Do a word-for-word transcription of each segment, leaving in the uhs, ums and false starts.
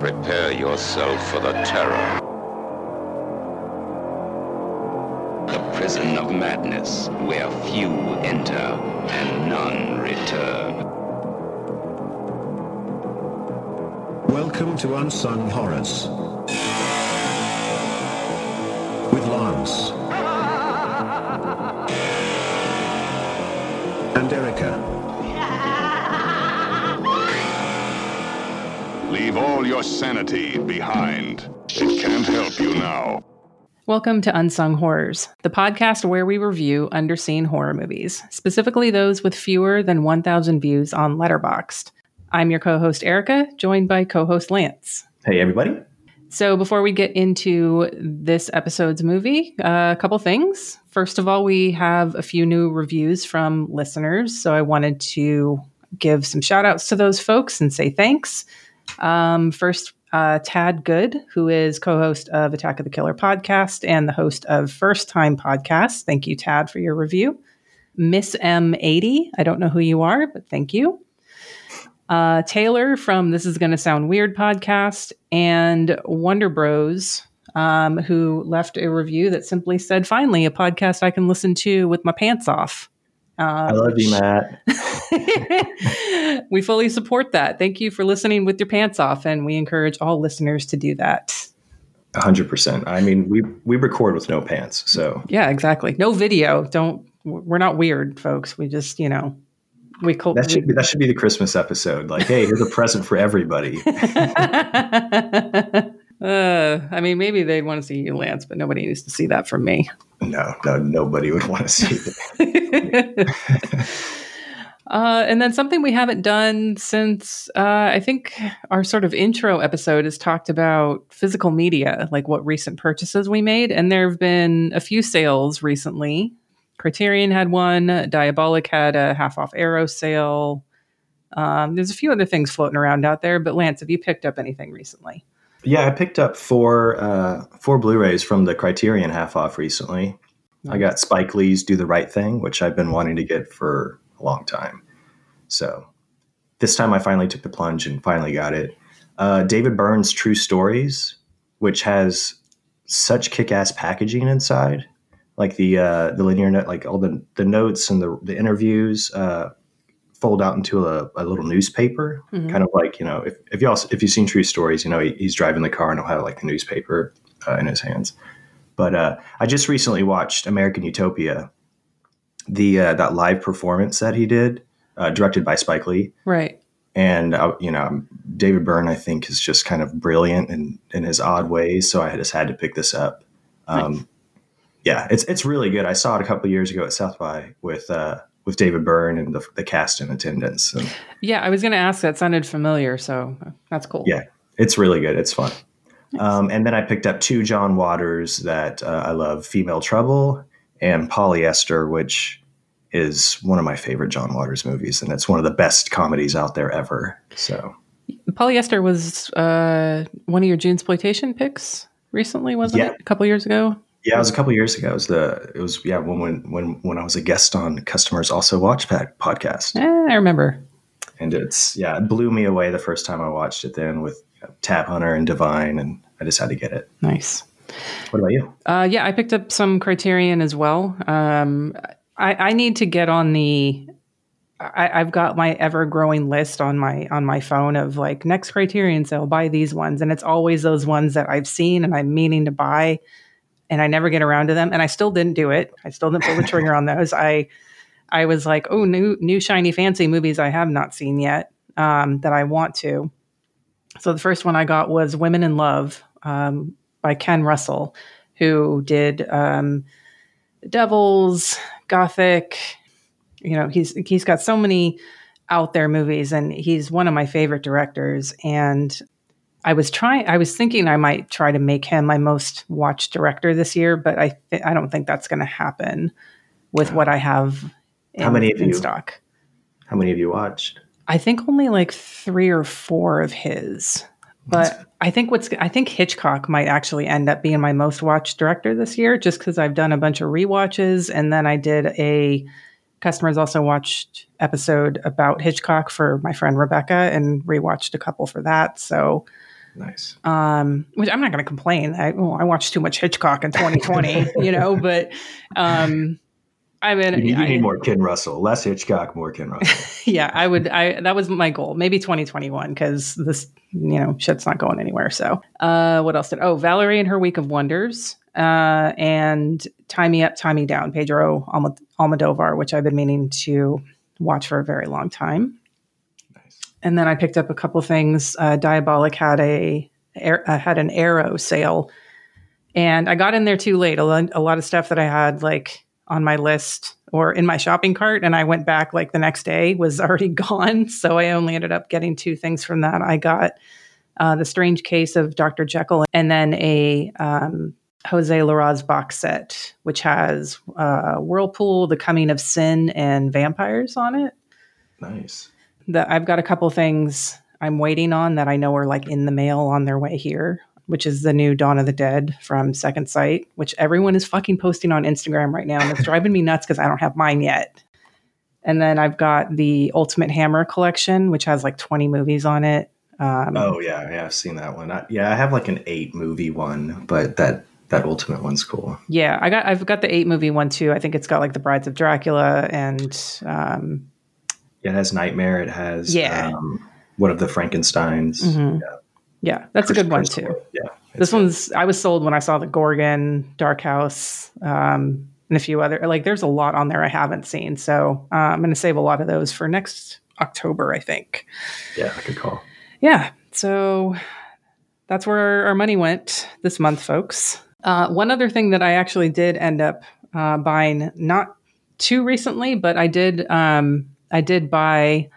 Prepare yourself for the terror. The prison of madness, where few enter and none return. Welcome to Unsung Horrors with Lance and Erica. Leave all your sanity behind. It can't help you now. Welcome to Unsung Horrors, the podcast where we review underseen horror movies, specifically those with fewer than one thousand views on Letterboxd. I'm your co-host Erica, joined by co-host Lance. Hey, everybody. So before we get into this episode's movie, uh, a couple things. First of all, we have a few new reviews from listeners, so I wanted to give some shout outs to those folks and say thanks. Um, first, uh, Tad Good, who is co-host of Attack of the Killer podcast and the host of First Time Podcast. Thank you, Tad, for your review. Miss M eighty, I don't know who you are, but thank you. Uh, Taylor from This Is Gonna Sound Weird podcast, and Wonder Bros, um, who left a review that simply said, finally, a podcast I can listen to with my pants off. Uh, I love which... you, Matt. We fully support that. Thank you for listening with your pants off, and we encourage all listeners to do that. one hundred percent. I mean, we we record with no pants, so. Yeah, exactly. No video. Don't, we're not weird, folks. We just, you know, we call that should be, that should be the Christmas episode. Like, hey, here's a present for everybody. uh, I mean, maybe they'd want to see you, Lance, but nobody needs to see that from me. No, no, nobody would want to see that. Uh, and then something we haven't done since, uh, I think our sort of intro episode has talked about physical media, like what recent purchases we made. And there have been a few sales recently. Criterion had one. Diabolic had a half off Arrow sale. Um, there's a few other things floating around out there. But Lance, have you picked up anything recently? Yeah, I picked up four, uh, four Blu-rays from the Criterion half off recently. Nice. I got Spike Lee's Do the Right Thing, which I've been wanting to get for a long time. So this time I finally took the plunge and finally got it. Uh, David Byrne's True Stories, which has such kick-ass packaging inside, like the uh, the linear note, like all the, the notes and the, the interviews uh, fold out into a, a little newspaper, mm-hmm. kind of like, you know, if, if y'all if you've seen True Stories, you know, he, he's driving the car and he'll have like the newspaper uh, in his hands. But uh, I just recently watched American Utopia. The uh, that live performance that he did, uh, directed by Spike Lee, right? And uh, you know, David Byrne, I think, is just kind of brilliant in, in his odd ways. So I just had to pick this up. Um, nice. Yeah, it's it's really good. I saw it a couple of years ago at South by with uh, with David Byrne and the, the cast in attendance. And, yeah, I was going to ask. That sounded familiar, so that's cool. Yeah, it's really good. It's fun. Nice. Um, and then I picked up two John Waters that uh, I love: Female Trouble and Polyester, which is one of my favorite John Waters movies, and it's one of the best comedies out there ever. So, Polyester was uh, one of your Junesploitation picks recently, wasn't yeah. it? A couple years ago. Yeah, it was a couple years ago. It was the it was yeah when when when when I was a guest on Customers Also Watch podcast. Eh, I remember. And it's yeah, it blew me away the first time I watched it. Then with you know, Tab Hunter and Divine, and I just had to get it. Nice. What about you? Uh, yeah, I picked up some Criterion as well. Um, I, I need to get on the. I, I've got my ever-growing list on my on my phone of like next Criterion sale, buy these ones, and it's always those ones that I've seen and I'm meaning to buy, and I never get around to them, and I still didn't do it. I still didn't pull the trigger on those. I I was like, oh, new new shiny fancy movies I have not seen yet um, that I want to. So the first one I got was Women in Love um, by Ken Russell, who did um, Devils, Gothic. You know, he's he's got so many out there movies, and he's one of my favorite directors. And I was trying, I was thinking I might try to make him my most watched director this year, but I th- I don't think that's going to happen with what I have in, how many of in you, stock. How many have you watched? I think only like three or four of his. But I think what's I think Hitchcock might actually end up being my most watched director this year, just because I've done a bunch of rewatches, and then I did a Customers Also Watched episode about Hitchcock for my friend Rebecca, and rewatched a couple for that. So Nice. Um, which I'm not going to complain. I, well, I watched too much Hitchcock in twenty twenty, you know, but um, I mean, you, you I, need more Ken Russell, less Hitchcock, more Ken Russell. Yeah, I would. I that was my goal. Maybe twenty twenty-one because this, you know, shit's not going anywhere. So, uh, what else did? Oh, Valerie and Her Week of Wonders, uh, and Tie Me Up, Tie Me Down, Pedro Almod- Almodovar, which I've been meaning to watch for a very long time. Nice. And then I picked up a couple things. Uh, Diabolic had a uh, had an Arrow sale, and I got in there too late. A lot, a lot of stuff that I had like on my list or in my shopping cart, and I went back like the next day was already gone. So I only ended up getting two things from that. I got uh, The Strange Case of Doctor Jekyll, and then a um, Jose Larraz box set, which has uh, Whirlpool, The Coming of Sin, and Vampires on it. Nice. That I've got a couple things I'm waiting on that I know are like in the mail on their way here, which is the new Dawn of the Dead from Second Sight, which everyone is fucking posting on Instagram right now. And it's driving me nuts because I don't have mine yet. And then I've got the Ultimate Hammer collection, which has like twenty movies on it. Um, oh, yeah. Yeah, I've seen that one. I, yeah, I have like an eight movie one, but that that Ultimate one's cool. Yeah, I got, I've got the eight movie one too. I think it's got like The Brides of Dracula and... Um, yeah, it has Nightmare. It has yeah. um, one of the Frankensteins. Mm-hmm. Yeah. Yeah, that's Chris, a good one Chris too. Ford. Yeah, this good. one's, I was sold when I saw the Gorgon, Dark House, um, and a few other, like there's a lot on there I haven't seen. So uh, I'm going to save a lot of those for next October, I think. Yeah, good call. Yeah, so that's where our, our money went this month, folks. Uh, one other thing that I actually did end up uh, buying, not too recently, but I did, um, I did buy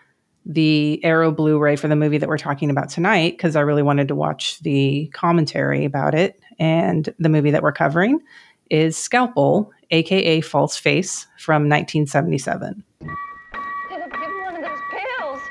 the Arrow Blu-ray for the movie that we're talking about tonight because I really wanted to watch the commentary about it. And the movie that we're covering is Scalpel, aka False Face, from nineteen seventy-seven. Give him one of those pills.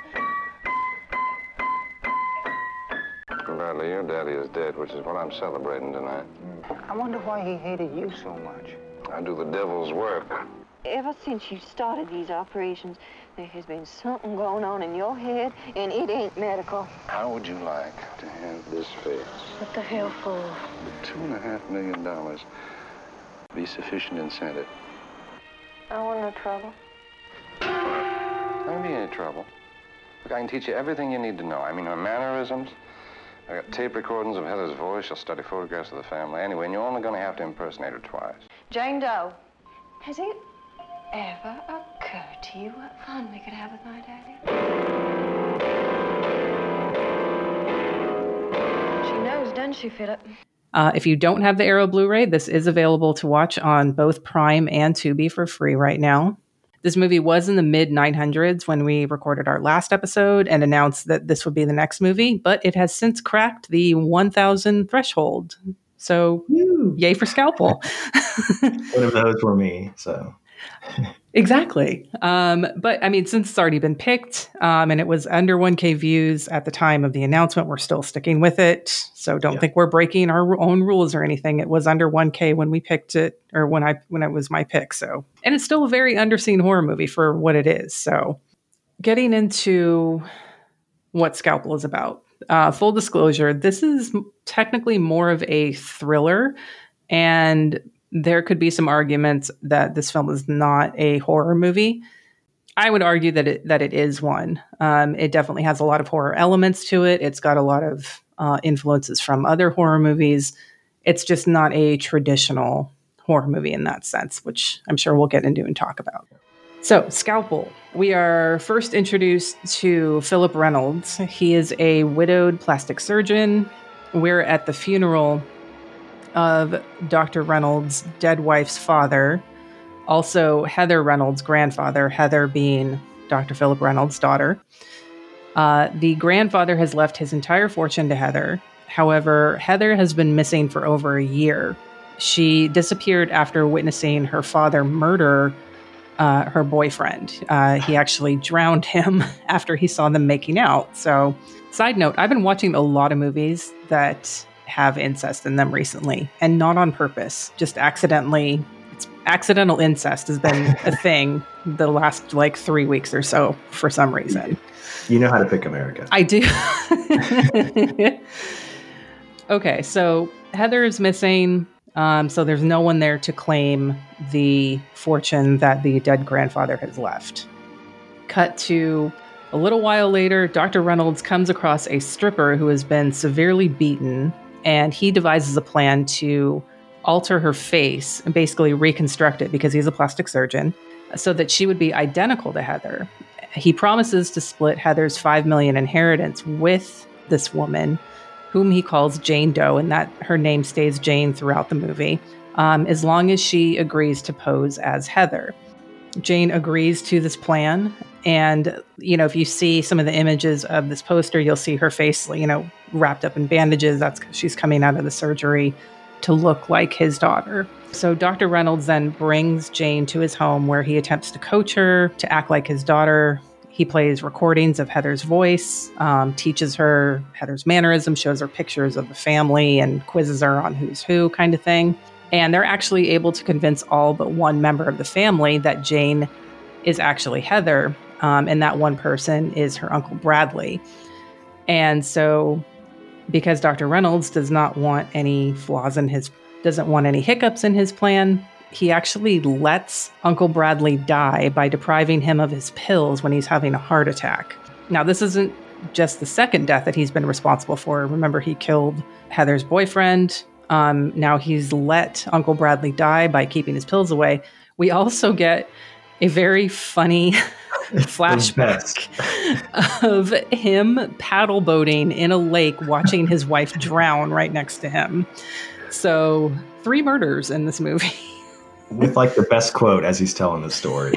Bradley, your daddy is dead, which is what I'm celebrating tonight. I wonder why he hated you so much. I do the devil's work. Ever since you started these operations, there has been something going on in your head, and it ain't medical. How would you like to have this face? What the hell for? Would two and a half million dollars be sufficient incentive? I want no trouble. Not gonna be any trouble. Look, I can teach you everything you need to know. I mean, her mannerisms. I got tape recordings of Heather's voice. She'll study photographs of the family. Anyway, and you're only gonna have to impersonate her twice. Jane Doe, has it ever occurred to you what fun we could have with my daddy? She knows, doesn't she, Philip? Uh, if you don't have the Arrow Blu-ray, this is available to watch on both Prime and Tubi for free right now. This movie was in the mid nine hundreds when we recorded our last episode and announced that this would be the next movie, but it has since cracked the one thousand threshold. So, Woo. Yay for Scalpel. One of those were me, so... Exactly. Um, but I mean, since it's already been picked um, and it was under one K views at the time of the announcement, we're still sticking with it. So don't yeah. think we're breaking our own rules or anything. It was under one K when we picked it, or when I when it was my pick. So, and it's still a very underseen horror movie for what it is. So getting into what Scalpel is about. Uh, full disclosure, this is technically more of a thriller, and there could be some arguments that this film is not a horror movie. I would argue that it that it is one. Um, it definitely has a lot of horror elements to it. It's got a lot of uh, influences from other horror movies. It's just not a traditional horror movie in that sense, which I'm sure we'll get into and talk about. So, Scalpel. We are first introduced to Philip Reynolds. He is a widowed plastic surgeon. We're at the funeral of Doctor Reynolds' dead wife's father, also Heather Reynolds' grandfather, Heather being Doctor Philip Reynolds' daughter. Uh, the grandfather has left his entire fortune to Heather. However, Heather has been missing for over a year. She disappeared after witnessing her father murder uh, her boyfriend. Uh, he actually drowned him after he saw them making out. So, side note, I've been watching a lot of movies that have incest in them recently, and not on purpose, just accidentally. It's accidental incest has been a thing the last like three weeks or so for some reason. You know how to pick America. I do. Okay, so Heather is missing. Um, so there's no one there to claim the fortune that the dead grandfather has left. Cut to a little while later, Doctor Reynolds comes across a stripper who has been severely beaten, and he devises a plan to alter her face and basically reconstruct it because he's a plastic surgeon so that she would be identical to Heather. He promises to split Heather's five million dollars inheritance with this woman, whom he calls Jane Doe, and that her name stays Jane throughout the movie, um, as long as she agrees to pose as Heather. Jane agrees to this plan. And, you know, if you see some of the images of this poster, you'll see her face, you know, wrapped up in bandages. That's because she's coming out of the surgery to look like his daughter. So Doctor Reynolds then brings Jane to his home where he attempts to coach her to act like his daughter. He plays recordings of Heather's voice, um, teaches her Heather's mannerisms, shows her pictures of the family, and quizzes her on who's who kind of thing. And they're actually able to convince all but one member of the family that Jane is actually Heather, um, and that one person is her Uncle Bradley. And so because Doctor Reynolds does not want any flaws in his, doesn't want any hiccups in his plan, he actually lets Uncle Bradley die by depriving him of his pills when he's having a heart attack. Now, this isn't just the second death that he's been responsible for. Remember, he killed Heather's boyfriend. Um, now he's let Uncle Bradley die by keeping his pills away. We also get a very funny flashback of him paddle boating in a lake, watching his wife drown right next to him. So three murders in this movie. With like the best quote as he's telling the story.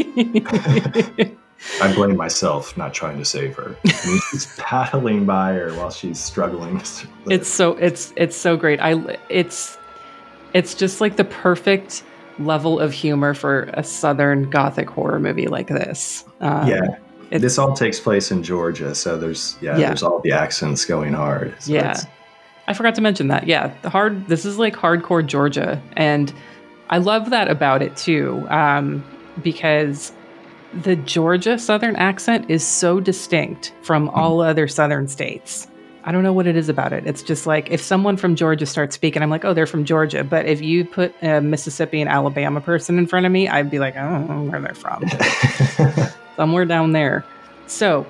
I blame myself not trying to save her. I mean, he's paddling by her while she's struggling. It's so it's it's so great. I it's it's just like the perfect level of humor for a Southern Gothic horror movie like this. Um, yeah, this all takes place in Georgia, so there's yeah, yeah. there's all the accents going hard. So yeah, I forgot to mention that. Yeah, the hard. This is like hardcore Georgia, and I love that about it too, um, because the Georgia Southern accent is so distinct from all other Southern states. I don't know what it is about it. It's just like if someone from Georgia starts speaking, I'm like, oh, they're from Georgia. But if you put a Mississippi and Alabama person in front of me, I'd be like, I don't know where they're from. Somewhere down there. So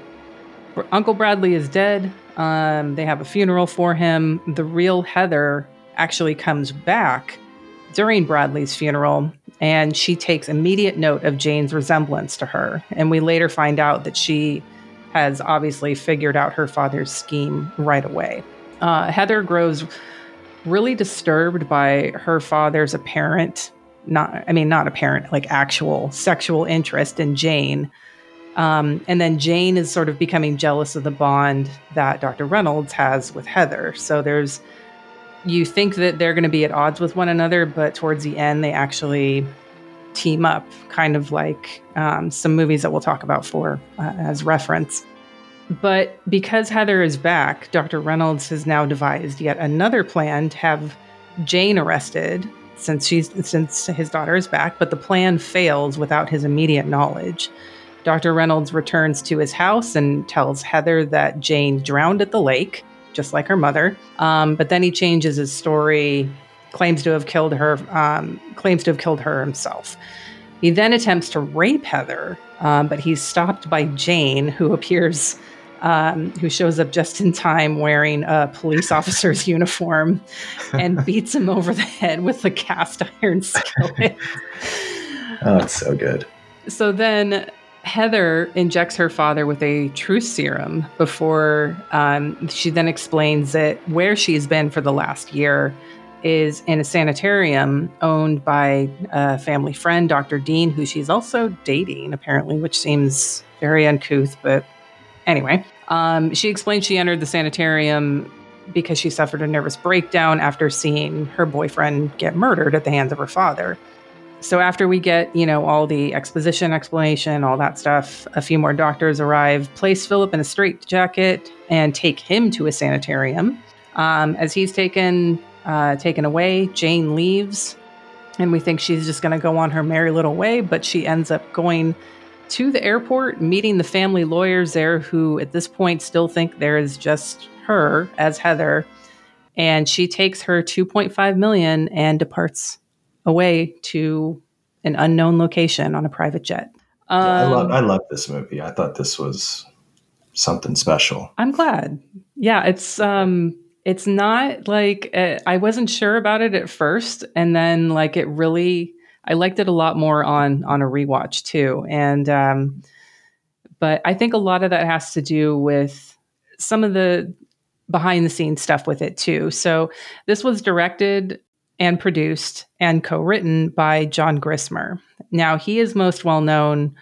Uncle Bradley is dead. Um, they have a funeral for him. The real Heather actually comes back during Bradley's funeral, and she takes immediate note of Jane's resemblance to her. And we later find out that she has obviously figured out her father's scheme right away. Uh, Heather grows really disturbed by her father's apparent, not, I mean, not apparent, like actual sexual interest in Jane. Um, and then Jane is sort of becoming jealous of the bond that Doctor Reynolds has with Heather. So there's, you think that they're going to be at odds with one another, but towards the end, they actually team up, kind of like um, some movies that we'll talk about for uh, as reference. But because Heather is back, Doctor Reynolds has now devised yet another plan to have Jane arrested since she's since his daughter is back, but the plan fails without his immediate knowledge. Doctor Reynolds returns to his house and tells Heather that Jane drowned at the lake, just like her mother. Um, but then he changes his story, claims to have killed her, um, claims to have killed her himself. He then attempts to rape Heather, um, but he's stopped by Jane, who appears, um, who shows up just in time wearing a police officer's uniform and beats him over the head with a cast iron skillet. Oh, it's so good. So then Heather injects her father with a truth serum before um, she then explains that where she's been for the last year is in a sanitarium owned by a family friend, Doctor Dean, who she's also dating, apparently, which seems very uncouth. But anyway, um, she explained she entered the sanitarium because she suffered a nervous breakdown after seeing her boyfriend get murdered at the hands of her father. So after we get, you know, all the exposition, explanation, all that stuff, a few more doctors arrive, place Philip in a straitjacket, and take him to a sanitarium. Um, as he's taken uh, taken away, Jane leaves, and we think she's just going to go on her merry little way, but she ends up going to the airport, meeting the family lawyers there, who at this point still think there is just her as Heather. And she takes her two point five million dollars and departs away to an unknown location on a private jet. Um, yeah, I love I love this movie. I thought this was something special. I'm glad. Yeah, it's um it's not like uh, I wasn't sure about it at first, and then like it really I liked it a lot more on on a rewatch too. And um but I think a lot of that has to do with some of the behind the scenes stuff with it too. So this was directed and produced and co-written by John Grissmer. Now, he is most well known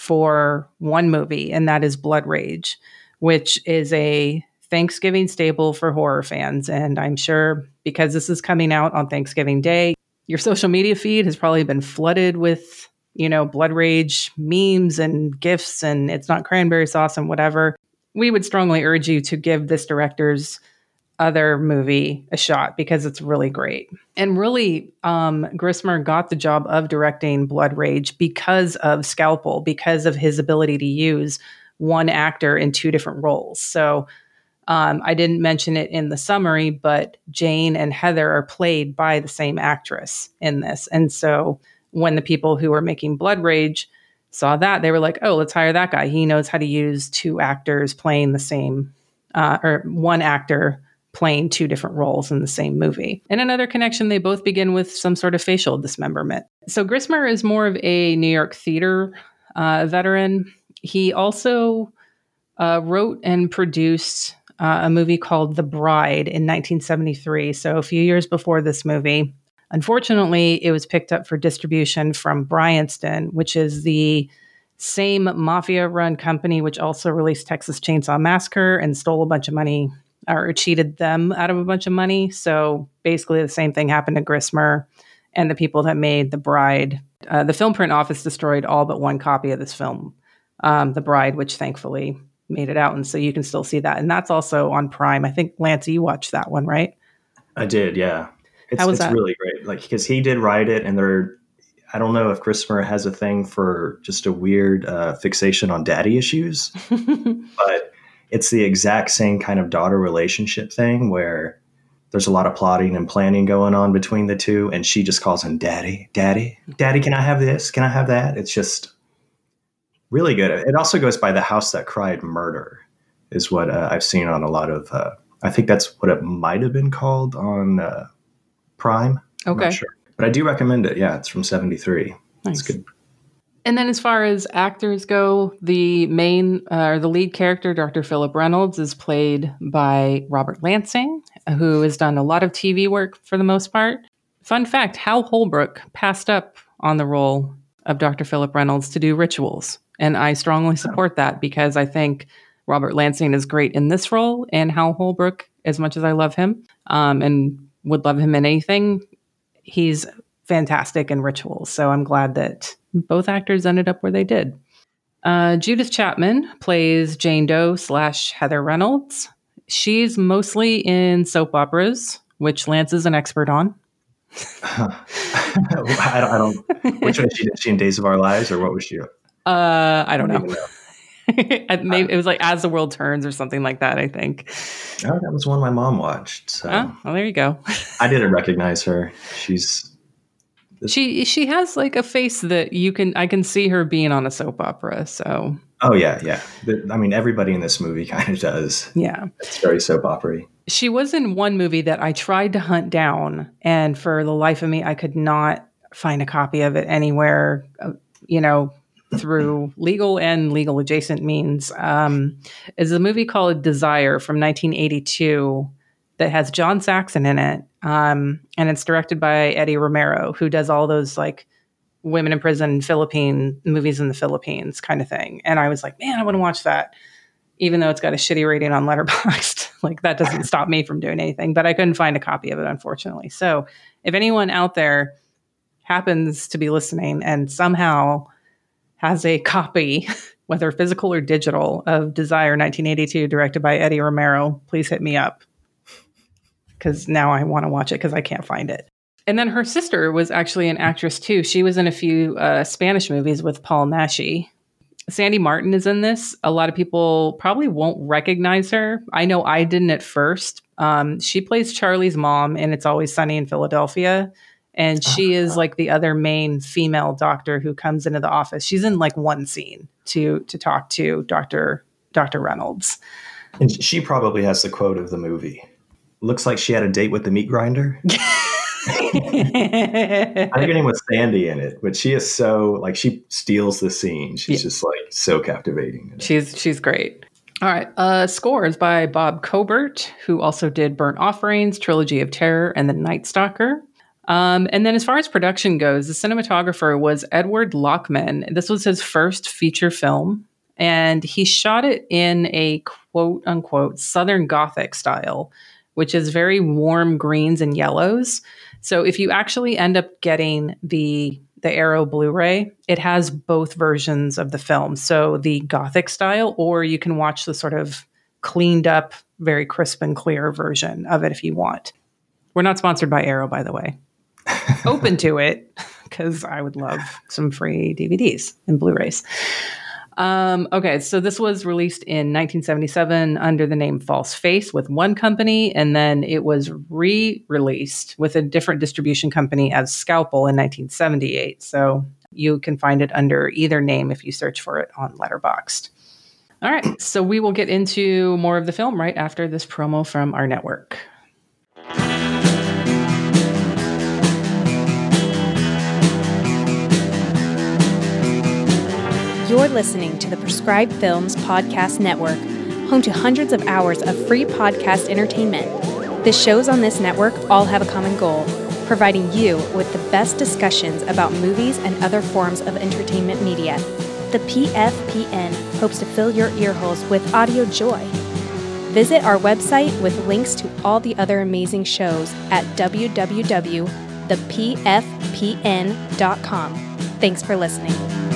for one movie, and that is Blood Rage, which is a Thanksgiving staple for horror fans. And I'm sure because this is coming out on Thanksgiving Day, your social media feed has probably been flooded with, you know, Blood Rage memes and GIFs, and it's not cranberry sauce and whatever. We would strongly urge you to give this director's other movie a shot because it's really great. And really, um, Grissmer got the job of directing Blood Rage because of Scalpel, because of his ability to use one actor in two different roles. So um, I didn't mention it in the summary, but Jane and Heather are played by the same actress in this. And so when the people who were making Blood Rage saw that, they were like, oh, let's hire that guy. He knows how to use two actors playing the same, uh, or one actor playing two different roles in the same movie. And another connection, they both begin with some sort of facial dismemberment. So Grissmer is more of a New York theater uh, veteran. He also uh, wrote and produced uh, a movie called The Bride in nineteen seventy-three, so a few years before this movie. Unfortunately, it was picked up for distribution from Bryanston, which is the same mafia-run company which also released Texas Chainsaw Massacre and stole a bunch of money or cheated them out of a bunch of money. So basically the same thing happened to Grissmer and the people that made The Bride. Uh, the film print office destroyed all but one copy of this film, um, The Bride, which thankfully made it out. And so you can still see that. And that's also on Prime. I think, Lance, you watched that one, right? I did, yeah. It's, How was it's that? really great. Like, because he did write it, and there, I don't know if Grissmer has a thing for just a weird uh, fixation on daddy issues, but it's the exact same kind of daughter relationship thing where there's a lot of plotting and planning going on between the two. And she just calls him daddy, daddy, daddy. Can I have this? Can I have that? It's just really good. It also goes by The House That Cried Murder is what uh, I've seen on a lot of, uh, I think that's what it might've been called on uh, Prime. I'm Okay. not sure, but I do recommend it. Yeah. It's from seventy-three. Nice. It's good. And then as far as actors go, the main uh, or the lead character, Doctor Philip Reynolds, is played by Robert Lansing, who has done a lot of T V work for the most part. Fun fact, Hal Holbrook passed up on the role of Doctor Philip Reynolds to do Rituals. And I strongly support that because I think Robert Lansing is great in this role, and Hal Holbrook, as much as I love him um, and would love him in anything, he's fantastic in Rituals. So I'm glad that both actors ended up where they did. Uh, Judith Chapman plays Jane Doe slash Heather Reynolds. She's mostly in soap operas, which Lance is an expert on. I don't, I don't, which one is she? Is she in Days of Our Lives, or what was she? Uh, I don't I don't know. even I- Maybe it was like As the World Turns or something like that, I think. Oh, that was one my mom watched. So Oh, well, there you go. I didn't recognize her. She's She she has like a face that you can I can see her being on a soap opera. So oh yeah, yeah. The, I mean, everybody in this movie kind of does. yeah, It's very soap opera-y. she was in one movie that I tried to hunt down, and for the life of me, I could not find a copy of it anywhere. Uh, you know, through legal and legal adjacent means. Um, is a movie called Desire from nineteen eighty-two that has John Saxon in it. Um, and it's directed by Eddie Romero, who does all those like women in prison Philippine movies in the Philippines kind of thing. And I was like, man, I want to watch that, even though it's got a shitty rating on Letterboxd. Like that doesn't stop me from doing anything, but I couldn't find a copy of it, unfortunately. So if anyone out there happens to be listening and somehow has a copy, whether physical or digital, of Desire nineteen eighty-two, directed by Eddie Romero, please hit me up. Because now I want to watch it because I can't find it. And then her sister was actually an actress too. She was in a few uh, Spanish movies with Paul Naschy. Sandy Martin is in this. A lot of people probably won't recognize her. I know I didn't at first. Um, she plays Charlie's mom in It's Always Sunny in Philadelphia. And she is like the other main female doctor who comes into the office. She's in like one scene to to talk to Doctor Doctor Reynolds. And she probably has the quote of the movie. Looks like she had a date with the meat grinder. I think her name was Sandy in it, but she is so like she steals the scene. She's yeah. just like so captivating. She's she's great. All right. Uh, scores by Bob Cobert, who also did Burnt Offerings, Trilogy of Terror, and The Night Stalker. Um, and then as far as production goes, the cinematographer was Edward Lockman. This was his first feature film, and he shot it in a quote unquote Southern Gothic style, which is very warm greens and yellows. So if you actually end up getting the the Arrow Blu-ray, it has both versions of the film. So the Gothic style, or you can watch the sort of cleaned up, very crisp and clear version of it if you want. We're not sponsored by Arrow, by the way. Open to it, because I would love some free D V Ds and Blu-rays. Um, okay, so this was released in nineteen seventy-seven under the name False Face with one company, and then it was re-released with a different distribution company as Scalpel in nineteen seventy-eight. So you can find it under either name if you search for it on Letterboxd. All right, so we will get into more of the film right after this promo from our network. You're listening to the Prescribed Films Podcast Network, home to hundreds of hours of free podcast entertainment. The shows on this network all have a common goal, providing you with the best discussions about movies and other forms of entertainment media. The P F P N hopes to fill your earholes with audio joy. Visit our website with links to all the other amazing shows at w w w dot the p f p n dot com. Thanks for listening.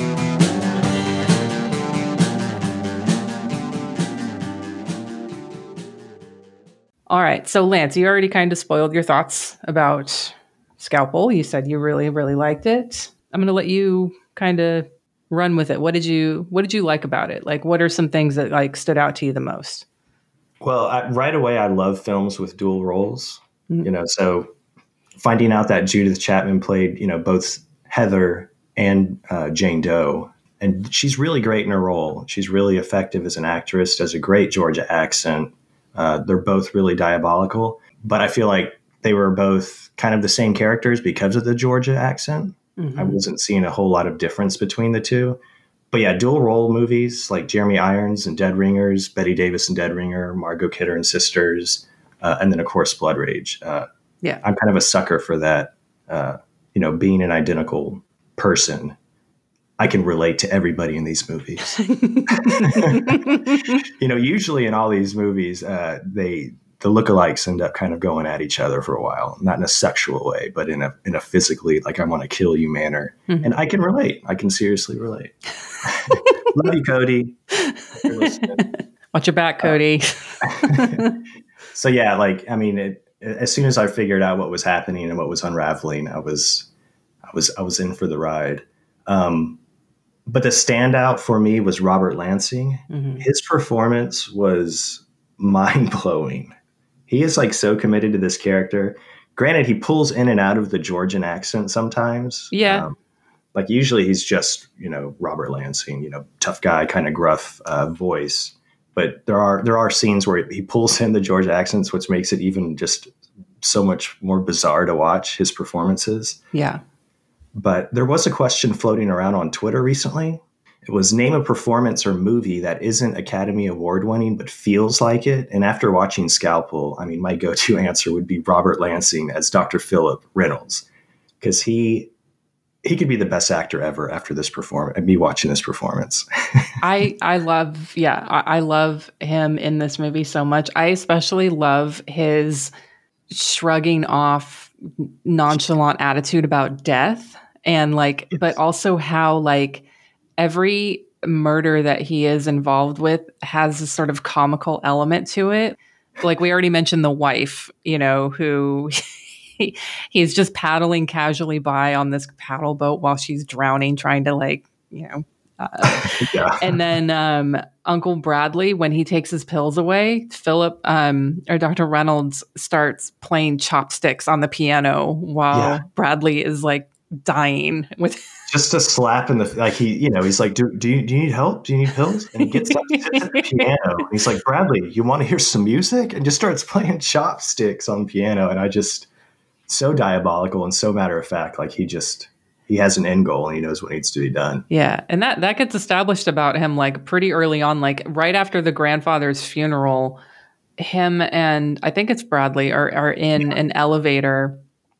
All right. So, Lance, you already kind of spoiled your thoughts about Scalpel. You said you really, really liked it. I'm going to let you kind of run with it. What did you What did you like about it? Like, what are some things that like stood out to you the most? Well, I, right away, I love films with dual roles. Mm-hmm. You know, so finding out that Judith Chapman played, you know, both Heather and uh, Jane Doe, and she's really great in her role. She's really effective as an actress. Does a great Georgia accent. Uh, they're both really diabolical, but I feel like they were both kind of the same characters because of the Georgia accent. Mm-hmm. I wasn't seeing a whole lot of difference between the two. But yeah, dual role movies like Jeremy Irons and Dead Ringers, Bette Davis and Dead Ringer, Margot Kidder and Sisters, uh, and then, of course, Blood Rage. Uh, yeah, I'm kind of a sucker for that, uh, you know, being an identical person. I can relate to everybody in these movies. You know, usually in all these movies, uh, they the lookalikes end up kind of going at each other for a while, not in a sexual way, but in a in a physically like I want to kill you manner. Mm-hmm. And I can relate. I can seriously relate. Love you, Cody. Watch your back, Cody. Uh, so yeah, like I mean, it, as soon as I figured out what was happening and what was unraveling, I was I was I was in for the ride. Um, But the standout for me was Robert Lansing. Mm-hmm. His performance was mind-blowing. He is like so committed to this character. Granted, he pulls in and out of the Georgian accent sometimes. Yeah. Um, like usually he's just, you know, Robert Lansing, you know, tough guy, kind of gruff uh, voice. But there are there are scenes where he pulls in the Georgia accents, which makes it even just so much more bizarre to watch his performances. Yeah. But there was a question floating around on Twitter recently. It was name a performance or movie that isn't Academy Award winning, but feels like it. And after watching Scalpel, I mean, my go-to answer would be Robert Lansing as Doctor Philip Reynolds, because he he could be the best actor ever after this performance. Me watching this performance. I I love yeah I, I love him in this movie so much. I especially love his shrugging off nonchalant attitude about death. And like, yes. But also how like every murder that he is involved with has a sort of comical element to it. Like we already mentioned the wife, you know, who he, he's just paddling casually by on this paddle boat while she's drowning, trying to like, you know, Uh, Yeah. and then um, Uncle Bradley, when he takes his pills away, Philip um, or Doctor Reynolds starts playing chopsticks on the piano while Yeah. Bradley is like dying with. Just a slap in the, like he, you know, he's like, do, do you, do you need help? Do you need pills? And he gets up, sits at the piano. And he's like, Bradley, you want to hear some music? And just starts playing chopsticks on the piano. And I just, so diabolical and so matter of fact, like he just, he has an end goal and he knows what needs to be done. Yeah. And that, that gets established about him like pretty early on, like right after the grandfather's funeral, him and I think it's Bradley are, are in yeah. an elevator,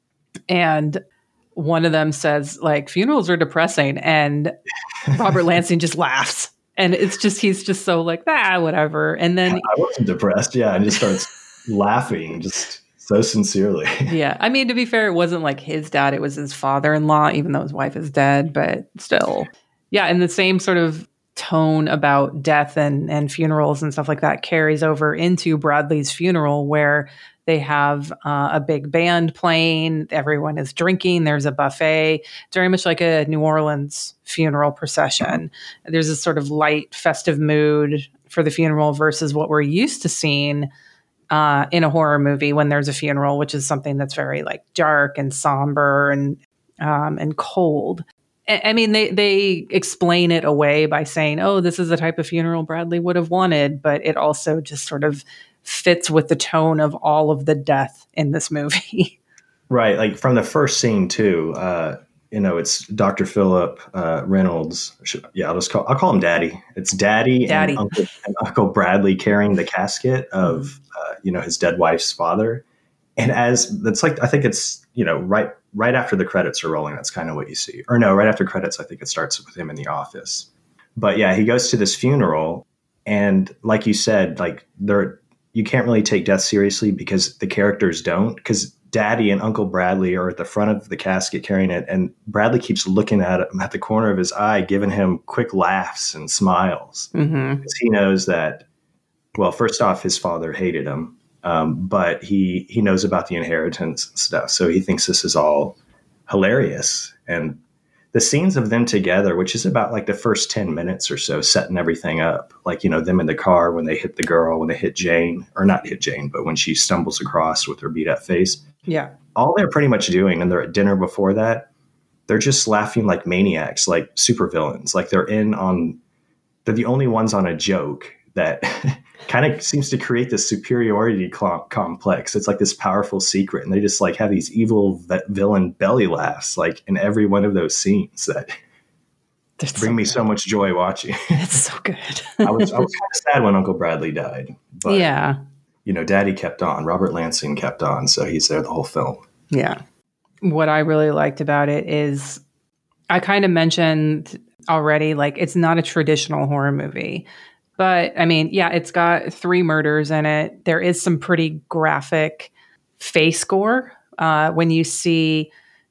and one of them says like funerals are depressing, and Robert Lansing just laughs, and it's just, he's just so like, ah, whatever. And then I wasn't depressed. Yeah. And just starts laughing just so sincerely. Yeah. I mean, to be fair, it wasn't like his dad, it was his father-in-law, even though his wife is dead, but still. Yeah. And the same sort of tone about death and, and funerals and stuff like that carries over into Bradley's funeral, where they have uh, a big band playing. Everyone is drinking. There's a buffet. It's very much like a New Orleans funeral procession. There's a sort of light, festive mood for the funeral versus what we're used to seeing uh, in a horror movie when there's a funeral, which is something that's very like dark and somber and um, and cold. I, I mean, they they explain it away by saying, "Oh, this is the type of funeral Bradley would have wanted," but it also just sort of fits with the tone of all of the death in this movie. Right. Like from the first scene too, uh, you know, it's Doctor Philip uh, Reynolds. Yeah, I'll just call, I'll call him Daddy. It's Daddy, Daddy. And, Uncle, and Uncle Bradley carrying the casket of, uh, you know, his dead wife's father. And as that's like, I think it's, you know, right, right after the credits are rolling, that's kind of what you see. Or no, right after credits, I think it starts with him in the office. But yeah, he goes to this funeral, and like you said, like they're, you can't really take death seriously because the characters don't, because Daddy and Uncle Bradley are at the front of the casket carrying it, and Bradley keeps looking at him at the corner of his eye, giving him quick laughs and smiles. Mm-hmm. Because he knows that, well, first off, his father hated him, um, but he he knows about the inheritance and stuff, so he thinks this is all hilarious. And the scenes of them together, which is about like the first ten minutes or so, setting everything up, like, you know, them in the car when they hit the girl, when they hit Jane, or not hit Jane, but when she stumbles across with her beat up face. Yeah. All they're pretty much doing, and they're at dinner before that, they're just laughing like maniacs, like supervillains. Like they're in on, they're the only ones on a joke that kind of seems to create this superiority cl- complex. It's like this powerful secret, and they just like have these evil v- villain belly laughs, like in every one of those scenes that That's bring so me good. so much joy watching. It's so good. I was I was kind of sad when Uncle Bradley died, but yeah. you know, Daddy kept on. Robert Lansing kept on, so he's there the whole film. Yeah. What I really liked about it is, I kind of mentioned already, like it's not a traditional horror movie. But I mean, yeah, it's got three murders in it. There is some pretty graphic face gore. Uh, when you see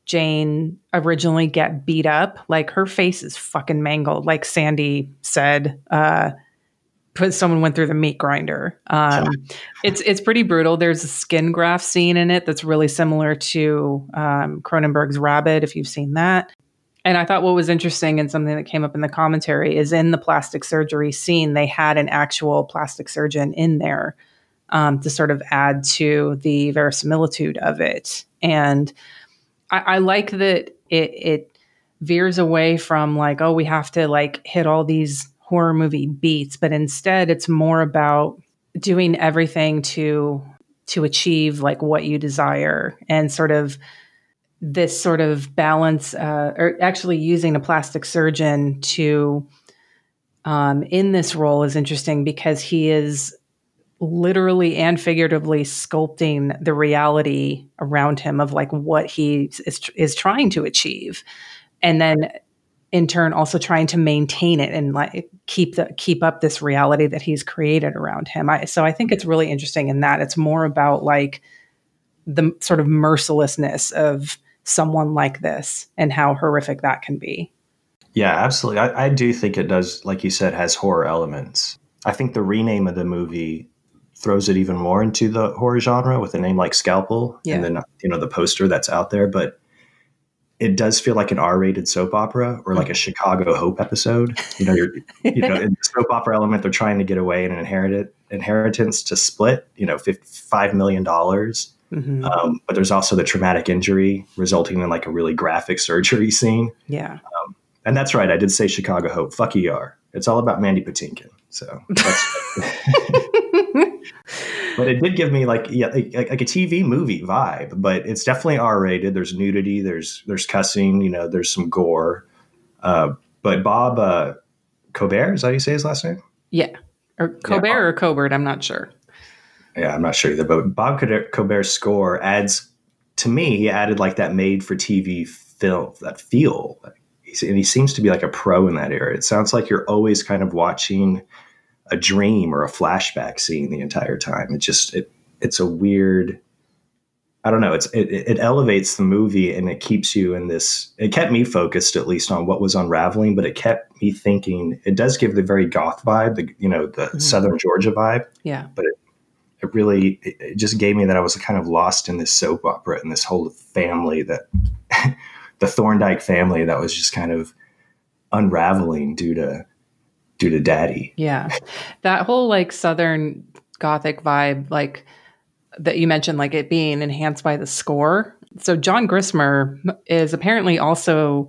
Jane originally get beat up, like her face is fucking mangled. Like Sandy said, uh, put someone went through the meat grinder. Um, it's it's pretty brutal. There's a skin graft scene in it that's really similar to um, Cronenberg's Rabid, if you've seen that. And I thought what was interesting and something that came up in the commentary is in the plastic surgery scene, they had an actual plastic surgeon in there um, to sort of add to the verisimilitude of it. And I, I like that it, it veers away from like, oh, we have to like hit all these horror movie beats, but instead it's more about doing everything to to achieve like what you desire, and sort of this sort of balance, uh, or actually using a plastic surgeon to, um, in this role is interesting because he is literally and figuratively sculpting the reality around him of like what he is, is trying to achieve. And then in turn, also trying to maintain it and like keep the, keep up this reality that he's created around him. I, so I think it's really interesting in that it's more about like the sort of mercilessness of someone like this and how horrific that can be. Yeah, absolutely. I, I do think it does, like you said, has horror elements. I think the rename of the movie throws it even more into the horror genre with a name like Scalpel, yeah. and then, you know, the poster that's out there. But it does feel like an R-rated soap opera or like a Chicago Hope episode. You know, you're, you know, in the soap opera element, they're trying to get away in an inherited inheritance to split, you know, five million dollars. Mm-hmm. Um, but there's also the traumatic injury resulting in like a really graphic surgery scene. Yeah. Um, and that's right. I did say Chicago Hope. Fuck E R. It's all about Mandy Patinkin. So that's but it did give me like, yeah, like, like a T V movie vibe, but it's definitely R-rated. There's nudity, there's, there's cussing, you know, there's some gore. Uh, but Bob, uh, Colbert, is that how you say his last name? Yeah. Or Colbert yeah, or Colbert. I'm not sure. Yeah, I'm not sure either, but Bob Colbert's score adds, to me, he added like that made for T V film, that feel. And he seems to be like a pro in that area. It sounds like you're always kind of watching a dream or a flashback scene the entire time. It just, it, it's a weird, I don't know. It's, it, it elevates the movie and it keeps you in this, it kept me focused at least on what was unraveling, but it kept me thinking, it does give the very goth vibe, the, you know, the mm-hmm. Southern Georgia vibe. Yeah. But it, it really, it, it just gave me that I was kind of lost in this soap opera and this whole family that the Thorndike family that was just kind of unraveling due to, due to daddy. Yeah. That whole like Southern Gothic vibe, like that you mentioned, like it being enhanced by the score. So John Grissmer is apparently also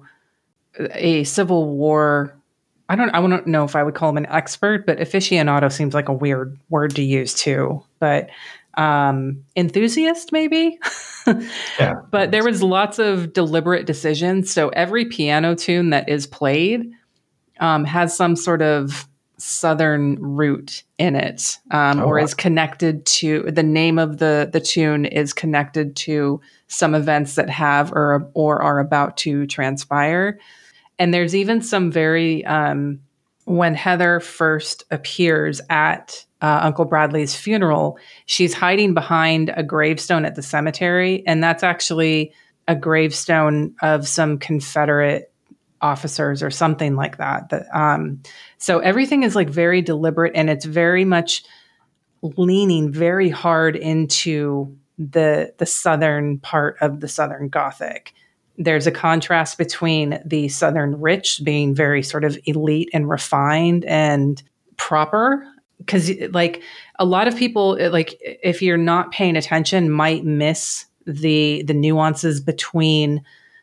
a Civil War. I don't, I don't know if I would call him an expert, but aficionado seems like a weird word to use too, but um, enthusiast maybe. Yeah. But there was lots of deliberate decisions. So every piano tune that is played Um, has some sort of Southern root in it, um, oh, or wow. is connected to the name of the, the tune is connected to some events that have or, or are about to transpire. And there's even some very, um, when Heather first appears at uh, Uncle Bradley's funeral, she's hiding behind a gravestone at the cemetery. And that's actually a gravestone of some Confederate officers or something like that. That um, so everything is like very deliberate and it's very much leaning very hard into the the southern part of the Southern Gothic. There's a contrast between the Southern rich being very sort of elite and refined and proper. Because like a lot of people, like if you're not paying attention, might miss the the nuances between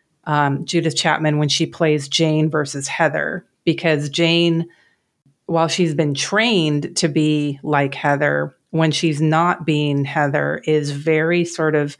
Um, Judith Chapman when she plays Jane versus Heather, because Jane, while she's been trained to be like Heather, when she's not being Heather, is very sort of,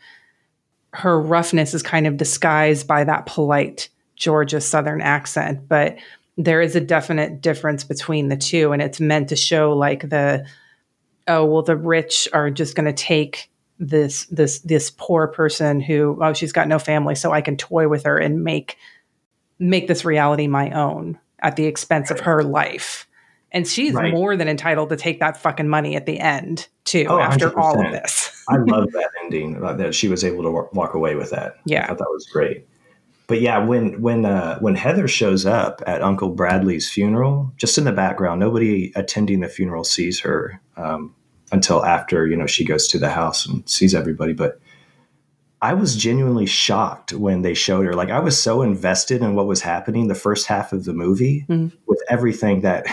her roughness is kind of disguised by that polite Georgia Southern accent. But there is a definite difference between the two. And it's meant to show like the, oh, well, the rich are just going to take this this this poor person who, oh, she's got no family, so I can toy with her and make make this reality my own at the expense of her life. And she's right. more than entitled to take that fucking money at the end too, oh, after one hundred percent. All of this. I love that ending, that she was able to walk away with that. Yeah. I thought that was great. But yeah, when when uh, when Heather shows up at Uncle Bradley's funeral, just in the background, nobody attending the funeral sees her um, until after, you know, she goes to the house and sees everybody. But I was genuinely shocked when they showed her. Like, I was so invested in what was happening the first half of the movie mm-hmm. with everything that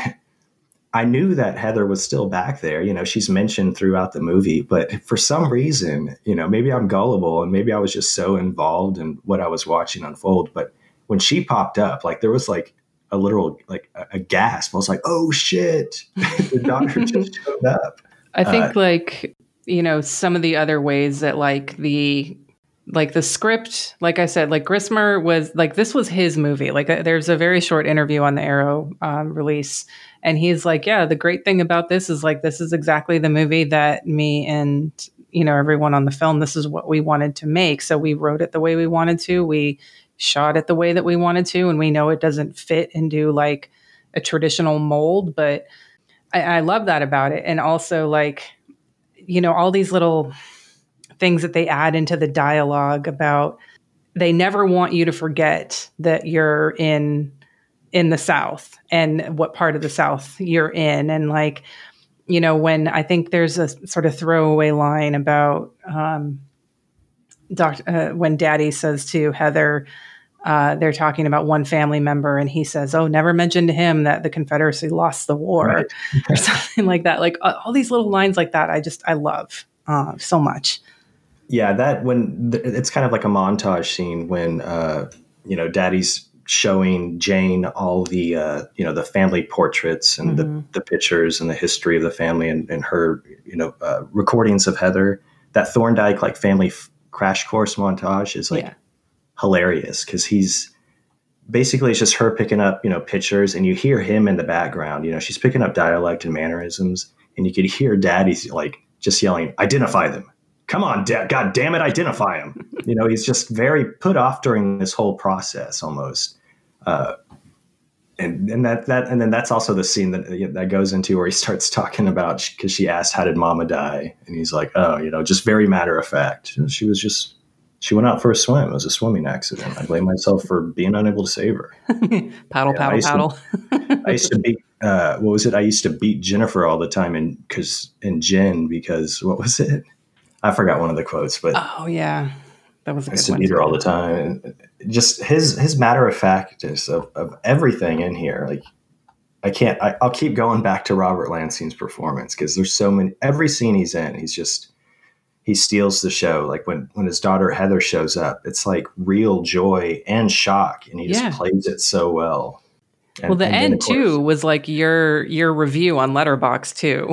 I knew that Heather was still back there. You know, she's mentioned throughout the movie, but for some reason, you know, maybe I'm gullible and maybe I was just so involved in what I was watching unfold. But when she popped up, like there was like a literal, like a, a gasp. I was like, oh shit, the doctor just showed up. I think uh, like, you know, some of the other ways that like the, like the script, like I said, like Grissmer was like, this was his movie. Like uh, there's a very short interview on the Arrow um, release. And he's like, yeah, the great thing about this is like, this is exactly the movie that me and, you know, everyone on the film, this is what we wanted to make. So we wrote it the way we wanted to. We shot it the way that we wanted to. And we know it doesn't fit into like a traditional mold, but I, I love that about it. And also like, you know, all these little things that they add into the dialogue about, they never want you to forget that you're in in the South and what part of the South you're in. And like, you know, when I think there's a sort of throwaway line about um, doc, uh, when Daddy says to Heather, uh, they're talking about one family member, and he says, "Oh, never mention to him that the Confederacy lost the war," Right. or something like that. Like uh, all these little lines like that, I just I love uh, so much. Yeah, that when th- it's kind of like a montage scene when uh, you know Daddy's showing Jane all the uh, you know the family portraits and mm-hmm. the, the pictures and the history of the family and, and her you know uh, recordings of Heather. That Thorndike like family f- crash course montage is like yeah. hilarious because he's basically it's just her picking up you know pictures and you hear him in the background. You know she's picking up dialect and mannerisms and you could hear Daddy's like just yelling, "Identify them! Come on, Dad! God damn it, identify him!" You know he's just very put off during this whole process almost. Uh, and and that that and then that's also the scene that that goes into where he starts talking about because she asked, "How did Mama die?" And he's like, "Oh, you know, just very matter of fact. She was just she went out for a swim. It was a swimming accident. I blame myself for being unable to save her." paddle, yeah, paddle, I paddle. To, I used to beat uh, what was it? I used to beat Jennifer all the time, and because in Jen because what was it? I forgot one of the quotes, but oh yeah. That was a I good used to one. beat her all the time, and just his his matter of factness of, of everything in here. Like I can't. I, I'll keep going back to Robert Lansing's performance because there's so many. Every scene he's in, he's just he steals the show. Like when when his daughter Heather shows up, it's like real joy and shock, and he yeah. just plays it so well. And, well, the and end then, course, too was like your your review on Letterboxd too.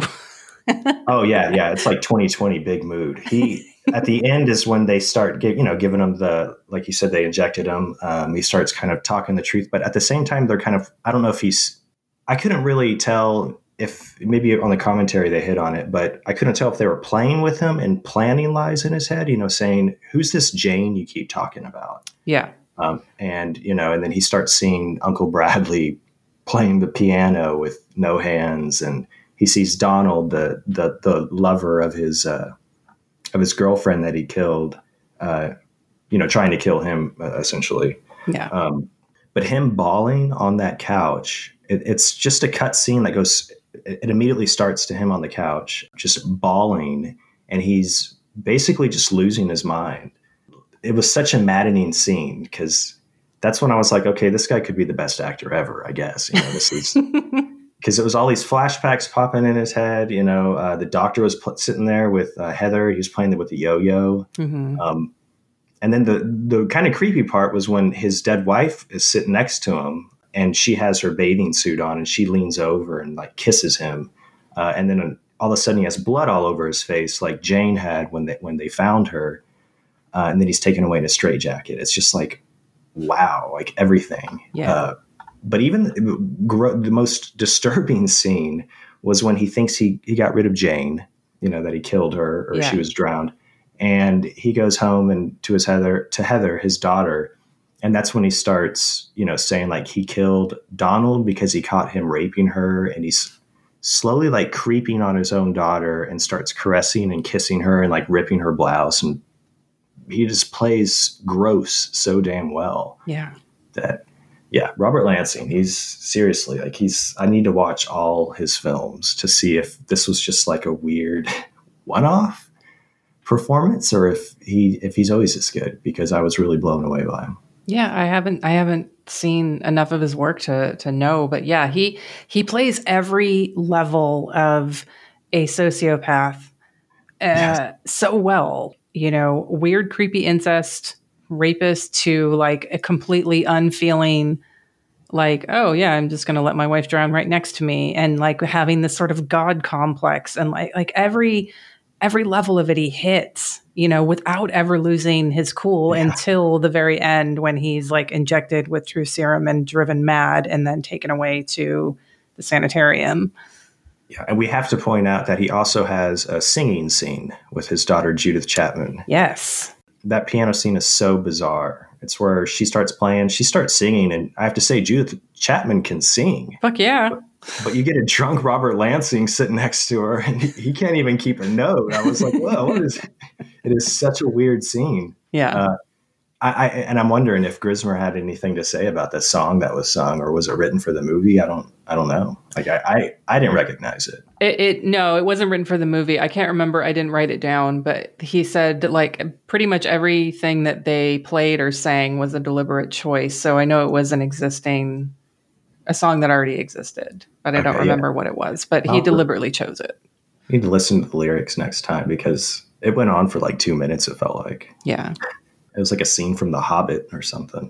oh yeah, yeah. It's like twenty twenty big mood. He. At the end is when they start, give, you know, giving him the, like you said, they injected him. Um, he starts kind of talking the truth, but at the same time, they're kind of, I don't know if he's, I couldn't really tell if maybe on the commentary they hit on it, but I couldn't tell if they were playing with him and planning lies in his head, you know, saying, "Who's this Jane you keep talking about?" Yeah. Um, and, you know, and then he starts seeing Uncle Bradley playing the piano with no hands. And he sees Donald, the, the, the lover of his, uh, of his girlfriend that he killed, uh, you know, trying to kill him uh, essentially. Yeah. Um, but him bawling on that couch, it, it's just a cut scene that goes, it, it immediately starts to him on the couch, just bawling. And he's basically just losing his mind. It was such a maddening scene because that's when I was like, okay, this guy could be the best actor ever, I guess. You know, this is because it was all these flashbacks popping in his head. You know, uh, the doctor was pl- sitting there with uh, Heather. He was playing with the yo-yo. Mm-hmm. Um, and then the the kind of creepy part was when his dead wife is sitting next to him and she has her bathing suit on and she leans over and like kisses him. Uh, and then all of a sudden he has blood all over his face like Jane had when they, when they found her. Uh, and then he's taken away in a straitjacket. It's just like, wow, like everything. Yeah. Uh, But even the most disturbing scene was when he thinks he, he got rid of Jane, you know, that he killed her or yeah. she was drowned. And he goes home and to his Heather, to Heather, his daughter. And that's when he starts, you know, saying like he killed Donald because he caught him raping her. And he's slowly like creeping on his own daughter and starts caressing and kissing her and like ripping her blouse. And he just plays gross so damn well. Yeah. That, yeah, Robert Lansing, he's seriously like he's, I need to watch all his films to see if this was just like a weird one-off performance or if he, if he's always this good because I was really blown away by him. Yeah, I haven't, I haven't seen enough of his work to, to know, but yeah, he, he plays every level of a sociopath uh, yes. so well, you know, weird, creepy incest rapist to like a completely unfeeling, like, oh yeah, I'm just going to let my wife drown right next to me. And like having this sort of God complex and like, like every, every level of it he hits, you know, without ever losing his cool yeah. until the very end when he's like injected with true serum and driven mad and then taken away to the sanitarium. Yeah, and we have to point out that he also has a singing scene with his daughter, Judith Chapman. Yes. That piano scene is so bizarre. It's where she starts playing, she starts singing, and I have to say, Judith Chapman can sing. Fuck yeah. But, but you get a drunk Robert Lansing sitting next to her, and he, he can't even keep a note. I was like, whoa, what is it? It is such a weird scene. Yeah. Uh, I, I and I'm wondering if Grismer had anything to say about the song that was sung, or was it written for the movie? I don't, I don't know. Like I, I, I didn't recognize it. It, it. No, it wasn't written for the movie. I can't remember. I didn't write it down, but he said like pretty much everything that they played or sang was a deliberate choice. So I know it was an existing, a song that already existed, but I okay, don't remember yeah. what it was. But he I'll deliberately chose it. You need to listen to the lyrics next time because it went on for like two minutes. It felt like. Yeah. It was like a scene from The Hobbit or something.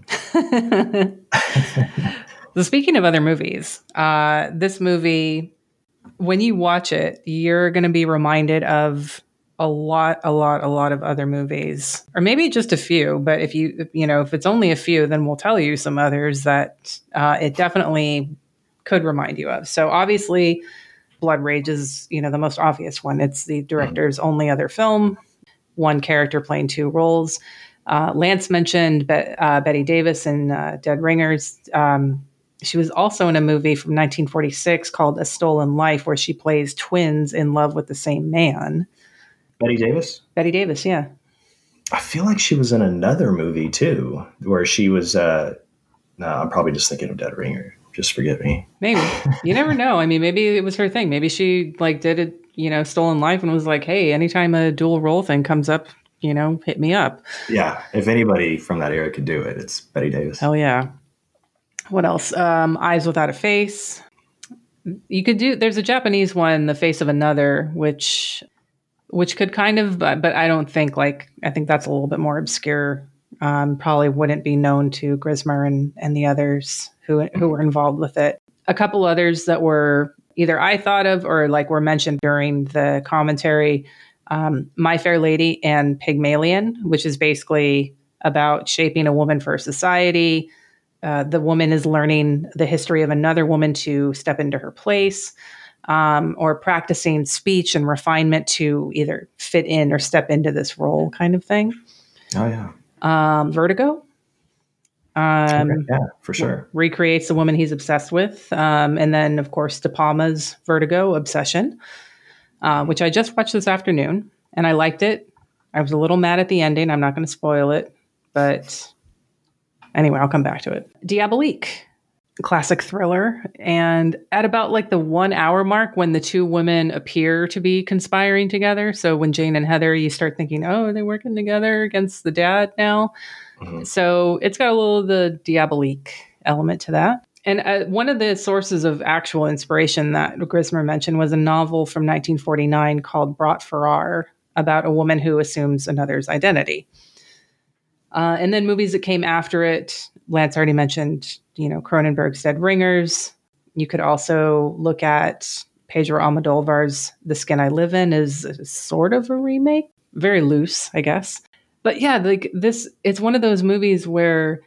So speaking of other movies, uh, this movie, when you watch it, you're going to be reminded of a lot, a lot, a lot of other movies, or maybe just a few. But if you, you know, if it's only a few, then we'll tell you some others that uh, it definitely could remind you of. So obviously, Blood Rage is, you know, the most obvious one. It's the director's mm-hmm. only other film, one character playing two roles. Uh, Lance mentioned Be- uh, Bette Davis in uh, Dead Ringers. Um, she was also in a movie from nineteen forty-six called A Stolen Life, where she plays twins in love with the same man. Bette Davis? Bette Davis, yeah. I feel like she was in another movie, too, where she was... Uh, no, I'm probably just thinking of Dead Ringer. Just forgive me. Maybe. You never know. I mean, maybe it was her thing. Maybe she, like, did it, you know, Stolen Life and was like, hey, anytime a dual role thing comes up, you know, hit me up. Yeah. If anybody from that era could do it, it's Bette Davis. Hell yeah. What else? Um, Eyes Without a Face. You could do, there's a Japanese one, The Face of Another, which, which could kind of, but, but I don't think like, I think that's a little bit more obscure. Um, probably wouldn't be known to Grismer and, and the others who, who were involved with it. A couple others that were either I thought of or like were mentioned during the commentary. Um, My Fair Lady and Pygmalion, which is basically about shaping a woman for society. Uh, the woman is learning the history of another woman to step into her place, um, or practicing speech and refinement to either fit in or step into this role kind of thing. Oh, yeah. Um, Vertigo. Um, okay, yeah, for sure. Recreates the woman he's obsessed with. Um, and then, of course, De Palma's Vertigo, Obsession. Uh, which I just watched this afternoon, and I liked it. I was a little mad at the ending. I'm not going to spoil it, but anyway, I'll come back to it. Diabolique, classic thriller, and at about like the one hour mark when the two women appear to be conspiring together. So when Jane and Heather, you start thinking, oh, are they working together against the dad now? Mm-hmm. So it's got a little of the Diabolique element to that. And uh, one of the sources of actual inspiration that Grismer mentioned was a novel from nineteen forty-nine called Brat Farrar, about a woman who assumes another's identity. Uh, and then movies that came after it, Lance already mentioned, you know, Cronenberg's Dead Ringers. You could also look at Pedro Almodovar's The Skin I Live In is sort of a remake, very loose, I guess. But yeah, like this, it's one of those movies where,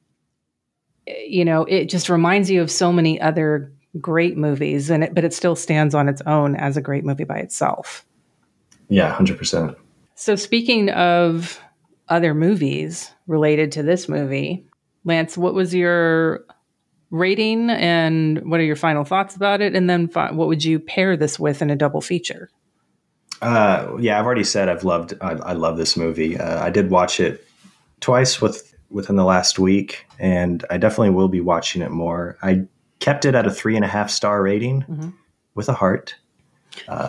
you know, it just reminds you of so many other great movies, and it, but it still stands on its own as a great movie by itself. Yeah, one hundred percent. So speaking of other movies related to this movie, Lance, what was your rating and what are your final thoughts about it? And then fi- what would you pair this with in a double feature? Uh, yeah, I've already said I've loved, I, I love this movie. Uh, I did watch it twice with within the last week, and I definitely will be watching it more. I kept it at a three and a half star rating mm-hmm. with a heart. Uh,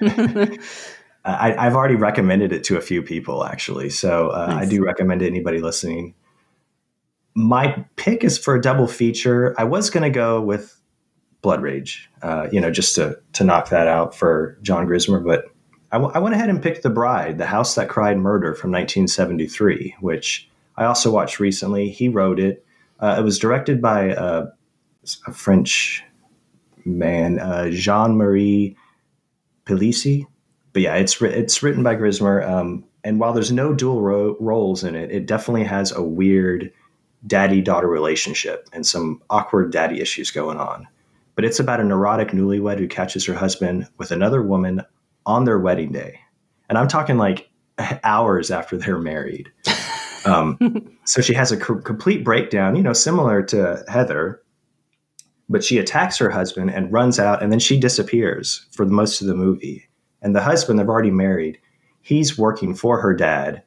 I, I've already recommended it to a few people, actually. So uh, nice. I do recommend it to anybody listening. My pick is for a double feature. I was going to go with Blood Rage, uh, you know, just to, to knock that out for John Grismer. But I, w- I went ahead and picked The Bride, The House That Cried Murder from nineteen seventy-three, which I also watched recently. He wrote it. Uh, it was directed by uh, a French man, uh, Jean-Marie Pellicy. But yeah, it's it's written by Grismer. Um, and while there's no dual ro- roles in it, it definitely has a weird daddy-daughter relationship and some awkward daddy issues going on. But it's about a neurotic newlywed who catches her husband with another woman on their wedding day. And I'm talking like hours after they're married. Um, so she has a co- complete breakdown, you know, similar to Heather, but she attacks her husband and runs out, and then she disappears for most of the movie. And the husband, they've already married. He's working for her dad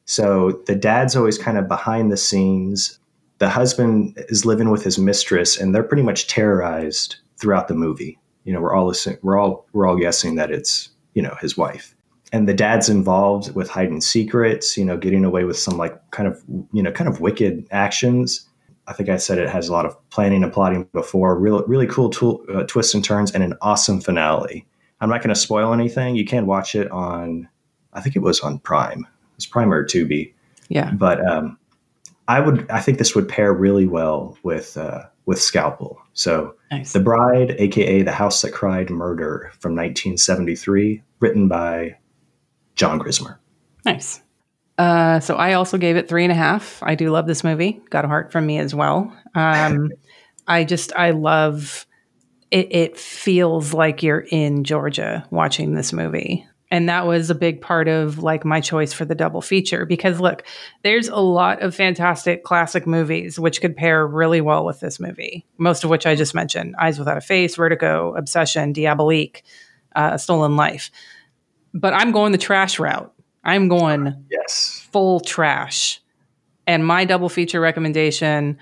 So the dad's always kind of behind the scenes. The husband is living with his mistress, and they're pretty much terrorized throughout the movie. You know, we're all listening, we're all we're all guessing that it's, you know, his wife. And the dad's involved with hiding secrets, you know, getting away with some like kind of, you know, kind of wicked actions. I think I said it has a lot of planning and plotting before. Real, really cool tool, uh, twists and turns, and an awesome finale. I'm not going to spoil anything. You can watch it on, I think it was on Prime. It was Prime or Tubi. Yeah. But um, I would, I think this would pair really well with uh, with Scalpel. So nice. The Bride, aka The House That Cried Murder, from nineteen seventy-three, written by John Grismer. Nice. Uh, so I also gave it three and a half. I do love this movie. Got a heart from me as well. Um, I just, I love it. It feels like you're in Georgia watching this movie. And that was a big part of like my choice for the double feature, because look, there's a lot of fantastic classic movies which could pair really well with this movie. Most of which I just mentioned: Eyes Without a Face, Vertigo, Obsession, Diabolique, uh, A Stolen Life. But I'm going the trash route. I'm going yes. full trash. And my double feature recommendation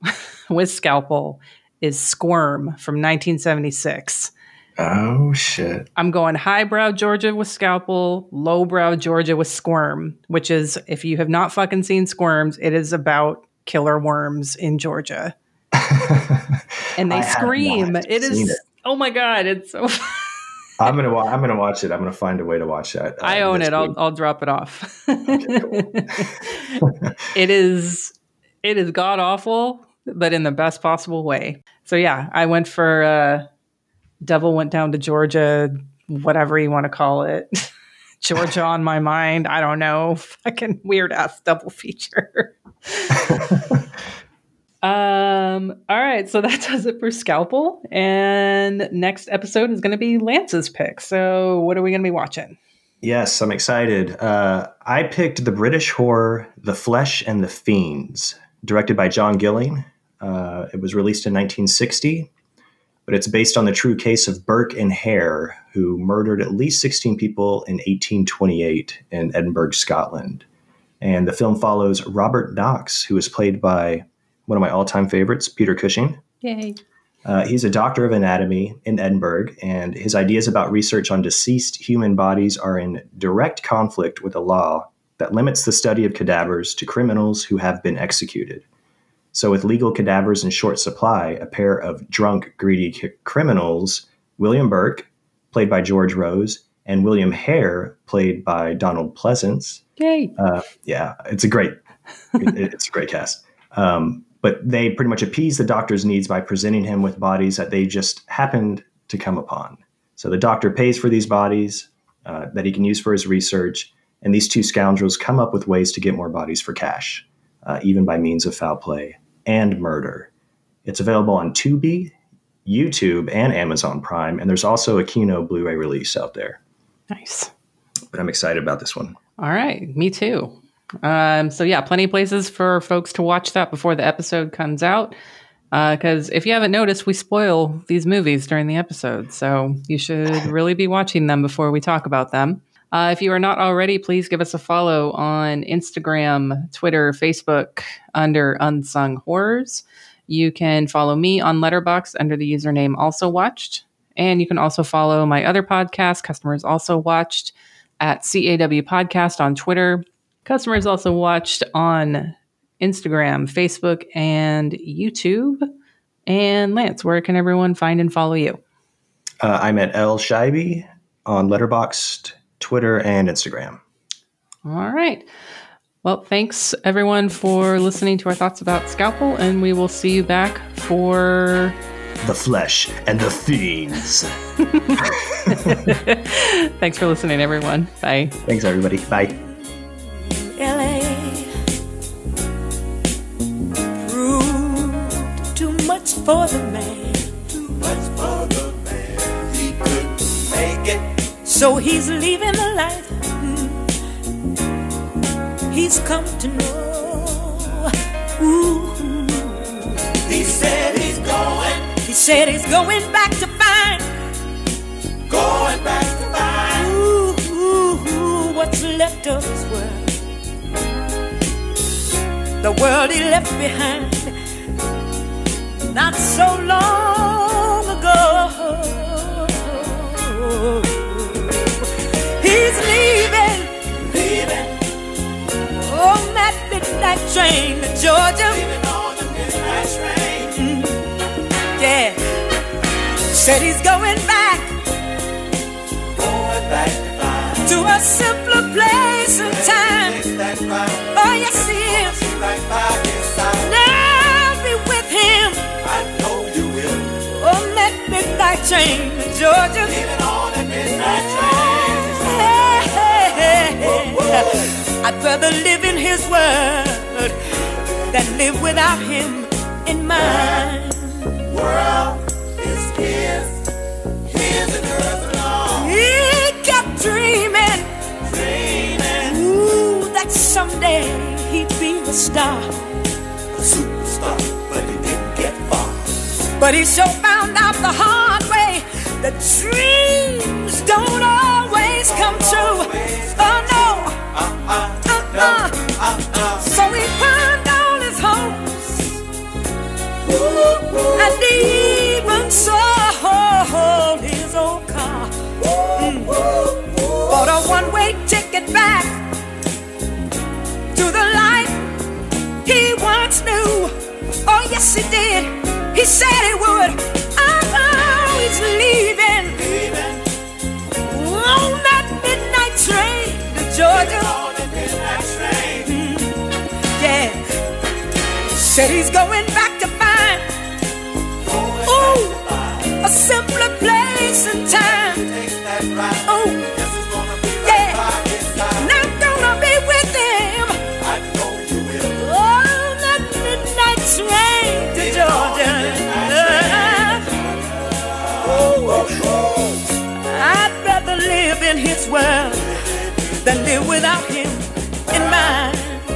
with Scalpel is Squirm from nineteen seventy-six. Oh, shit. I'm going highbrow Georgia with Scalpel, lowbrow Georgia with Squirm, which is, if you have not fucking seen Squirms, it is about killer worms in Georgia. And they I scream. It is, it. oh my God, it's so I'm gonna wa- I'm gonna watch it. I'm gonna find a way to watch that. Uh, I own it. I'll I'll drop it off. Okay, cool. It is it is god awful, but in the best possible way. So yeah, I went for uh, Devil Went Down to Georgia, whatever you want to call it. Georgia on My Mind. I don't know. Fucking weird ass double feature. Um, all right, so that does it for Scalpel. And next episode is going to be Lance's pick. So what are we going to be watching? Yes, I'm excited. Uh, I picked the British horror The Flesh and the Fiends, directed by John Gilling. Uh, it was released in nineteen sixty, but it's based on the true case of Burke and Hare, who murdered at least sixteen people in eighteen twenty-eight in Edinburgh, Scotland. And the film follows Robert Knox, who is played by one of my all-time favorites, Peter Cushing. Yay. Uh, he's a doctor of anatomy in Edinburgh, and his ideas about research on deceased human bodies are in direct conflict with a law that limits the study of cadavers to criminals who have been executed. So with legal cadavers in short supply, a pair of drunk, greedy c- criminals, William Burke, played by George Rose, and William Hare, played by Donald Pleasance. Yay. Uh, yeah, it's a great, it, it's a great cast. Um, But they pretty much appease the doctor's needs by presenting him with bodies that they just happened to come upon. So the doctor pays for these bodies uh, that he can use for his research, and these two scoundrels come up with ways to get more bodies for cash, uh, even by means of foul play and murder. It's available on Tubi, YouTube, and Amazon Prime, and there's also a Kino Blu-ray release out there. Nice. But I'm excited about this one. All right, me too. Um, so yeah, plenty of places for folks to watch that before the episode comes out. Because uh, if you haven't noticed, we spoil these movies during the episode. So you should really be watching them before we talk about them. Uh, if you are not already, please give us a follow on Instagram, Twitter, Facebook under Unsung Horrors. You can follow me on Letterboxd under the username Also Watched. And you can also follow my other podcast, Customers Also Watched, at C A W Podcast on Twitter. Customers Also Watched on Instagram, Facebook, and YouTube. And Lance, where can everyone find and follow you? Uh, I'm at L Scheibe on Letterboxd, Twitter, and Instagram. All right. Well, thanks everyone for listening to our thoughts about Scalpel, and we will see you back for The Flesh and the Fiends. Thanks for listening, everyone. Bye. Thanks, everybody. Bye. L A proved too much for the man. Too much for the man. He couldn't make it. So he's leaving the life he's come to know. Ooh. He said he's going. He said he's going back to find. Going back to find. Ooh, ooh, ooh, what's left of his world. the world he left behind not so long ago. He's leaving, leaving on that midnight train to Georgia. Leaving on the midnight train. Mm. Yeah, said he's going back, going back to a simpler place and time. Oh yes, he is. Now be with him. I know you will. On that midnight train to Georgia. Leaving on that midnight train. Hey, hey, hey. I'd rather live in his world than live without him in mine. World is his, his and hers alone. He kept dreaming, dreaming, ooh, that someday he'd be a star, a superstar, but he didn't get far. But he sure found out the hard way that dreams don't always come true. Oh no, uh, uh, uh, uh. So he pawned all his hopes, and he even sold his old car. Mm. Bought a one-way ticket back to the life he once knew. Oh yes he did. He said he would. Oh, he's leaving, leaving on that midnight train to Georgia. On that midnight train. Mm. Yeah. Said he's going back to find, ooh, a simpler place and time. Oh, yeah. Not gonna be with him. I know you will. On that midnight train to Georgia. I'd rather live in his world than live without him in mine.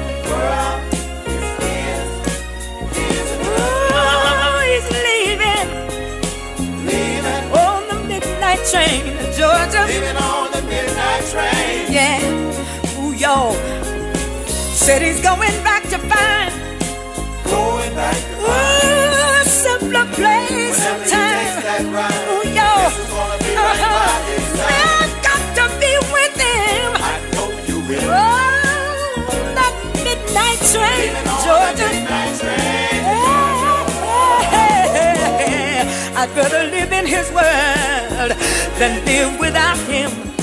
Oh, he's leaving, leaving on the midnight train to Georgia. Leaving on the midnight train. Yeah, ooh, y'all. Said he's going back to find, going back to find, ooh, a simpler place and time. Ooh, y'all. Uh-huh. I've got to be with him. I know you will. Oh, that midnight train, Georgia. Midnight train, hey, hey, hey. I'd rather live in his world than live without him.